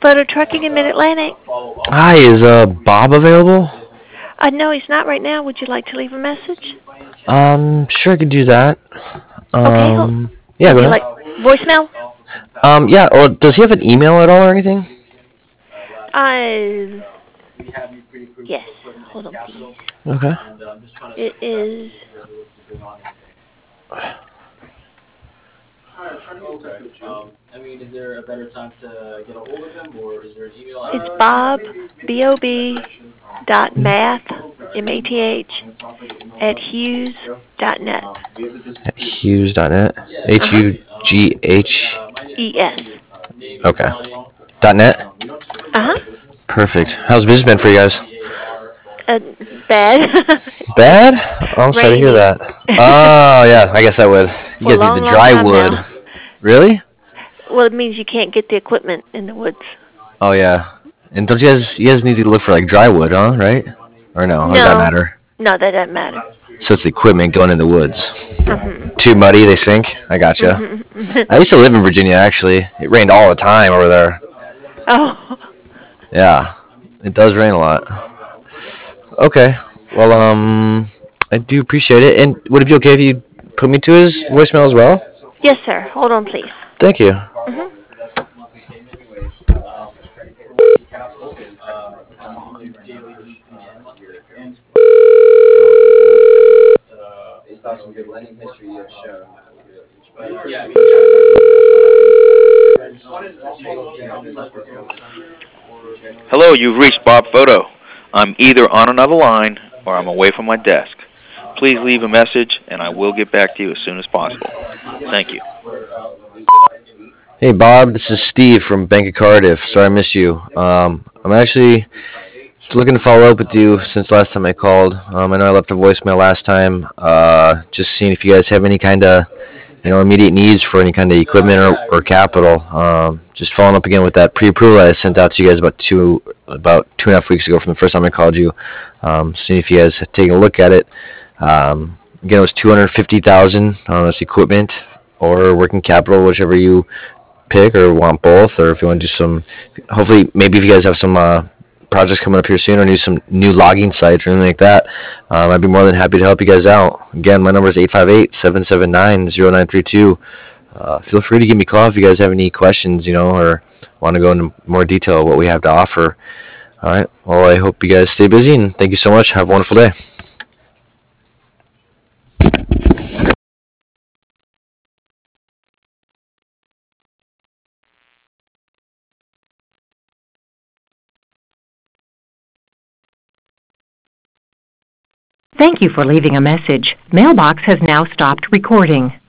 Photo Trucking in Mid-Atlantic. Hi, is Bob available? No, he's not right now. Would you like to leave a message? Sure I could do that. Okay. Yeah, Would go you ahead. like voicemail? Yeah, or does he have an email at all or anything? Uh, yes. Hold on, please. Okay. It is it's Bob B-O-B dot math M-A-T-H at Hughes dot net. At Hughes.net. Hughs. E-S. Okay. .net. Uh-huh. Perfect. How's business been for you guys? Uh, Bad. Bad? Oh, I'm sorry to hear Rainy. that. Oh, yeah, I guess that would. You For a guys need long, the long dry time wood. now. Really? Well, it means you can't get the equipment in the woods. Oh, yeah. And don't you guys need to look for like dry wood, huh? Right? Or no? Or does that No. matter? No, that doesn't matter. So it's the equipment going in the woods. Mhm. Too muddy, they sink. I gotcha. Mhm. I used to live in Virginia actually. It rained all the time over there. Oh. Yeah, it does rain a lot. Okay. Well, I do appreciate it. And would it be okay if you put me to his voicemail as well? Yes, sir. Hold on, please. Thank you. Mhm. Hello, you've reached Bob Photo. I'm either on another line or I'm away from my desk. Please leave a message and I will get back to you as soon as possible. Thank you. Hey Bob, this is Steve from Bank of Cardiff. Sorry I missed you. I'm actually looking to follow up with you since last time I called. I know I left a voicemail last time. Just seeing if you guys have any kind of immediate needs for any kind of equipment or capital. Just following up again with that pre-approval I sent out to you guys about 2.5 weeks ago from the first time I called you. Seeing if you guys had taken a look at it. Again, it was 250,000 on this equipment or working capital, whichever you pick or want both, or if you want to do some, hopefully, maybe if you guys have some projects coming up here soon or need some new logging sites or anything like that, I'd be more than happy to help you guys out. Again, my number is 858-779-0932. Feel free to give me a call if you guys have any questions, or want to go into more detail of what we have to offer. All right. Well, I hope you guys stay busy, and thank you so much. Have a wonderful day. Thank you for leaving a message. Mailbox has now stopped recording.